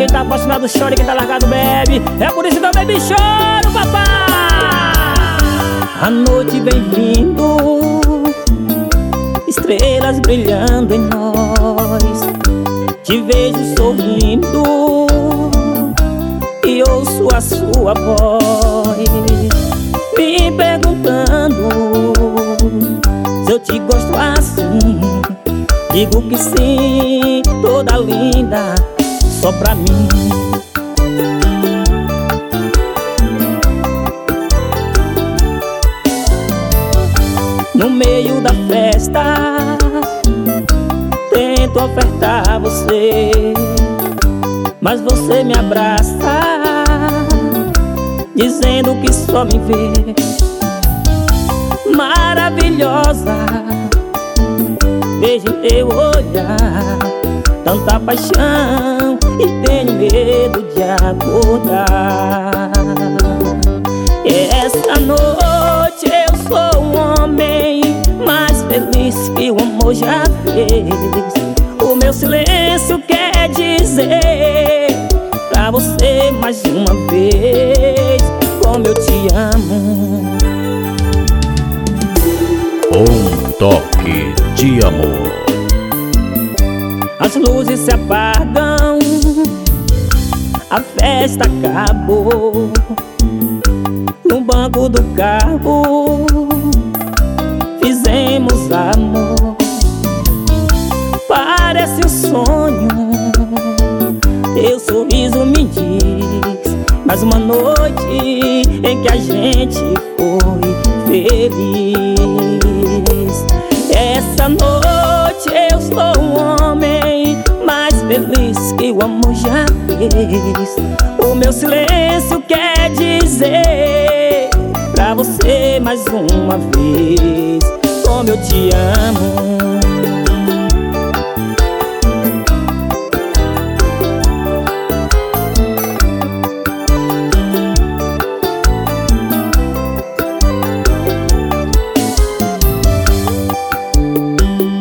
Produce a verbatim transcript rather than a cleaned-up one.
Quem tá apaixonado chora e quem tá largado bebe. É por isso que eu bebo e choro, papai. A noite vem vindo, estrelas brilhando em nós. Te vejo sorrindo e ouço a sua voz, me perguntando se eu te gosto assim. Digo que sim, toda linda, só pra mim. No meio da festa tento ofertar você, mas você me abraça, dizendo que só me vê maravilhosa. Vejo em teu olhar tanta paixão e tenho medo de acordar. Essa noite eu sou um homem mais feliz que o amor já fez. O meu silêncio quer dizer pra você mais uma vez como eu te amo. Um toque de amor. As luzes se apagam, a festa acabou. No banco do carro fizemos amor. Parece um sonho, teu sorriso me diz mais uma noite em que a gente foi feliz. Essa noite eu sou um homem mais feliz que o amor já fez. O meu silêncio quer dizer pra você mais uma vez como eu te amo.